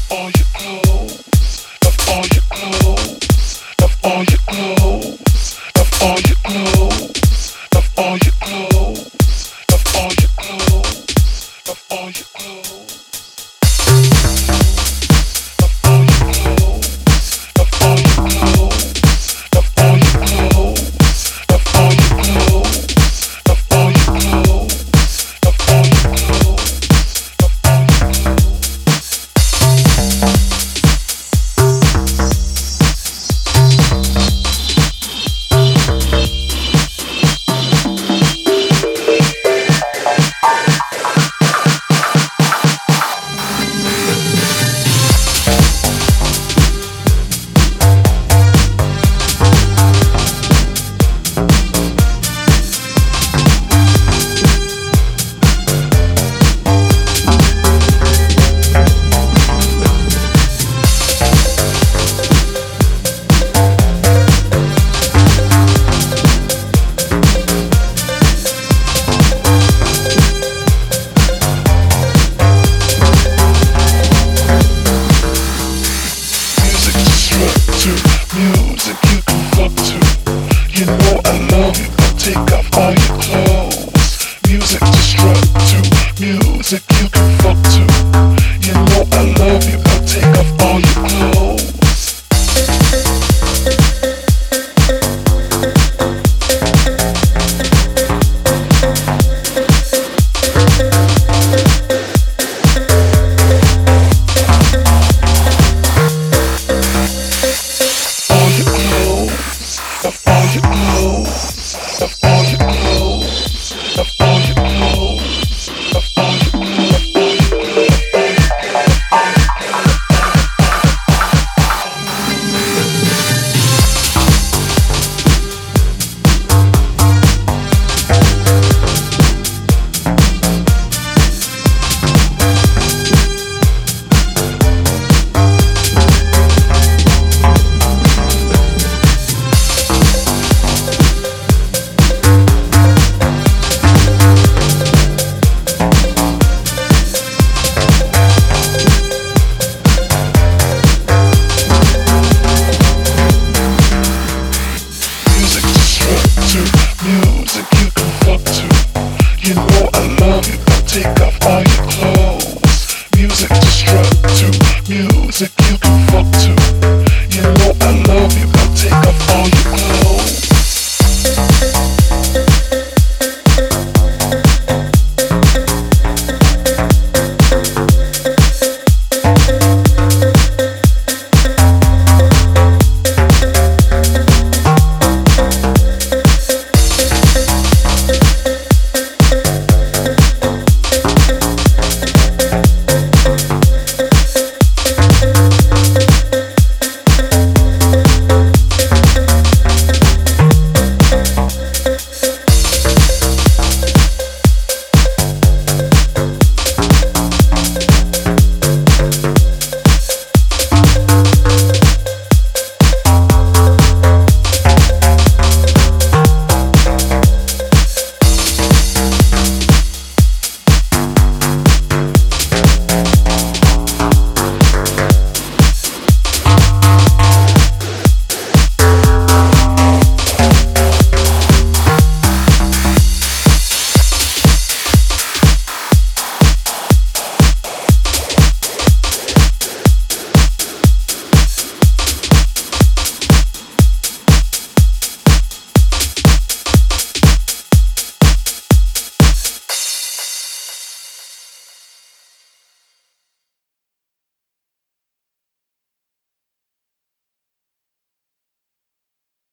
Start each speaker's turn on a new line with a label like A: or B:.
A: all your clothes, of all your clothes, of all your clothes, of all your clothes, of all your clothes, of all your clothes, of all your clothes. Music you can fuck to. You know I love you, but take off all your clothes. Music to strut to. Music you can fuck to. You know I love you, but take off all your clothes.